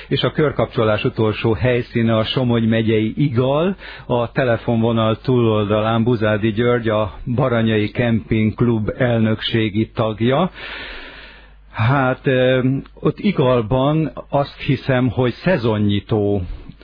és a körkapcsolás utolsó helyszíne a Somogy megyei Igal, a telefonvonal túloldalán Buzádi György, a Baranyai Kemping Klub elnökségi tagja. Hát ott Igalban azt hiszem, hogy szezonnyitó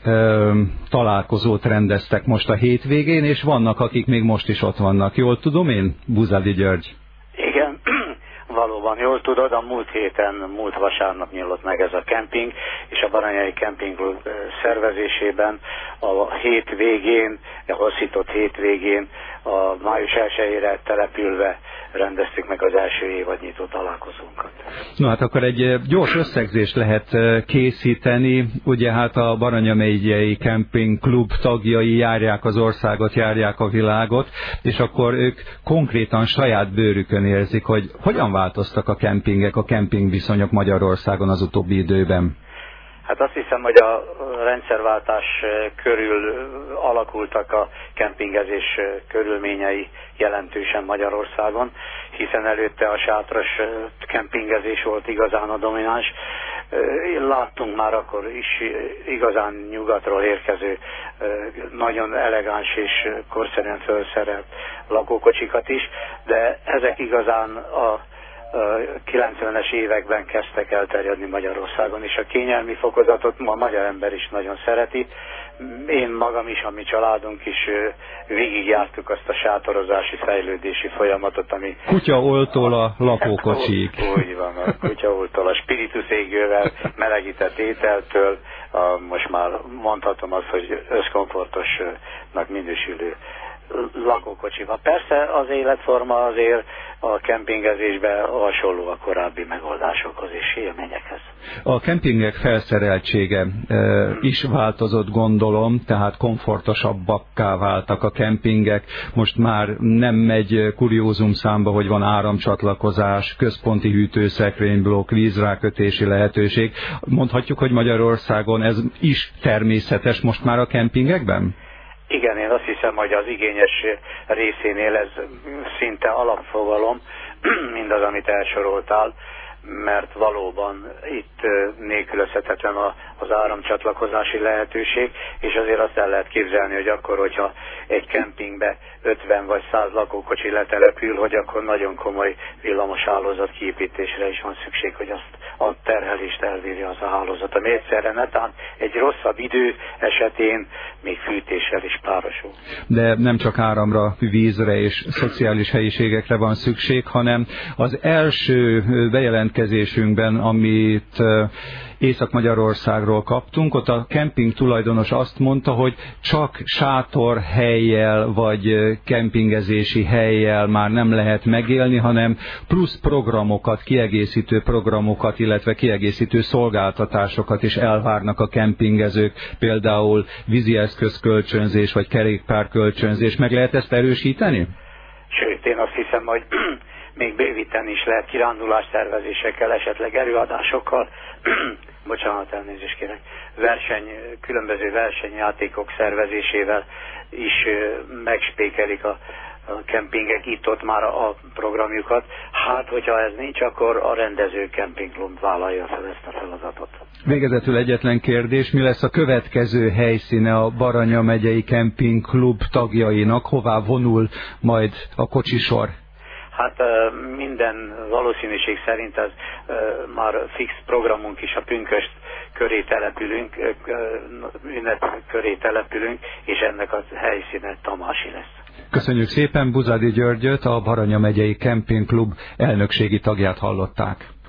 találkozót rendeztek most a hétvégén, és vannak, akik még most is ott vannak. Jól tudom én, Buzádi György? Igen, valóban jól tudod, a múlt vasárnap nyílt meg ez a kemping, és a Baranyai Kemping Klub szervezésében a hétvégén, a hosszított hétvégén, a május 1-ére települve rendeztük meg az első évadnyitó találkozónkat. No hát akkor egy gyors összegzést lehet készíteni. Ugye hát a Baranya megyei Kemping Klub tagjai járják az országot, járják a világot, és akkor ők konkrétan saját bőrükön érzik, hogy hogyan változtak a kempingek, a kempingviszonyok Magyarországon az utóbbi időben. Hát azt hiszem, hogy a rendszerváltás körül alakultak a kempingezés körülményei jelentősen Magyarországon, hiszen előtte a sátras kempingezés volt igazán a domináns. Láttunk már akkor is igazán nyugatról érkező, nagyon elegáns és korszerűen felszerelt lakókocsikat is, de ezek igazán a 90-es években kezdtek elterjedni Magyarországon, és a kényelmi fokozatot ma a magyar ember is nagyon szereti. Én magam is, a mi családunk is végigjártuk azt a sátorozási, fejlődési folyamatot, ami... Kutyaoltól a lakókocsig. Úgy van, a kutyaoltól a spiritus égővel, melegített ételtől, most már mondhatom azt, hogy összkomfortosnak minősülő lakókocsiba. Persze az életforma azért a kempingezésben hasonló a korábbi megoldásokhoz és élményekhez. A kempingek felszereltsége is változott, gondolom, tehát komfortosabbakká váltak a kempingek. Most már nem megy kuriózum számba, hogy van áramcsatlakozás, központi hűtőszekrényblokk, vízrákötési lehetőség. Mondhatjuk, hogy Magyarországon ez is természetes most már a kempingekben? Igen, én azt hiszem, hogy az igényes részénél ez szinte alapfogalom, mindaz, amit elsoroltál, mert valóban itt nélkülözhetetlen az áramcsatlakozási lehetőség, és azért azt el lehet képzelni, hogy akkor, hogyha egy kempingbe 50 vagy 100 lakókocsi letelepül, hogy akkor nagyon komoly villamos hálózat kiépítésre is van szükség, hogy azt a terhelést elbírja az a hálózat, ami egyszerre netán egy rosszabb idő esetén még fűtéssel is párosul. De nem csak áramra, vízre és szociális helyiségekre van szükség, hanem az első bejelentkezésünkben, amit Észak-Magyarországról kaptunk, ott a kemping tulajdonos azt mondta, hogy csak sátorhellyel vagy kempingezési hellyel már nem lehet megélni, hanem plusz programokat, kiegészítő programokat, illetve kiegészítő szolgáltatásokat is elvárnak a kempingezők, például vízieszközkölcsönzés vagy kerékpárkölcsönzés. Meg lehet ezt erősíteni? Sőt, én azt hiszem, hogy még bővíteni is lehet kirándulás szervezésekkel, esetleg előadásokkal, bocsánat, elnézést kérek, különböző versenyjátékok szervezésével is megspékelik a kempingek itt-ott már a programjukat. Hát, hogyha ez nincs, akkor a rendező kempingklub vállalja fel ezt a feladatot. Végezetül egyetlen kérdés, mi lesz a következő helyszíne a Baranya megyei Kemping Klub tagjainak, hová vonul majd a kocsisor? Hát minden valószínűség szerint ez már fix programunk is, a pünkösd köré települünk, ünnep köré települünk, és ennek a helyszíne Tamási lesz. Köszönjük szépen, Buzádi Györgyöt, a Baranya megyei Kemping Klub elnökségi tagját hallották.